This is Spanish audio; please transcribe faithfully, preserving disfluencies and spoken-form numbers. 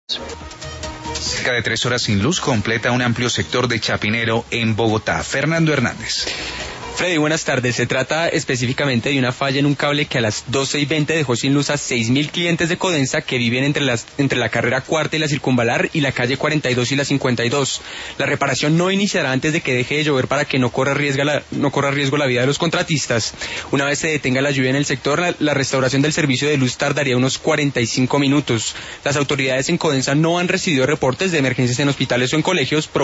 Cerca de tres horas sin luz completa un amplio sector de Chapinero en Bogotá. Fernando Hernández. Freddy, buenas tardes. Se trata específicamente de una falla en un cable que a las doce y veinte dejó sin luz a seis mil clientes de Codensa que viven entre, las, entre la carrera cuarta y la circunvalar y la calle cuarenta y dos y la cincuenta y dos. La reparación no iniciará antes de que deje de llover para que no corra riesgo la, no corra riesgo la vida de los contratistas. Una vez se detenga la lluvia en el sector, la, la restauración del servicio de luz tardaría unos cuarenta y cinco minutos. Las autoridades en Codensa no han recibido reportes de emergencias en hospitales o en colegios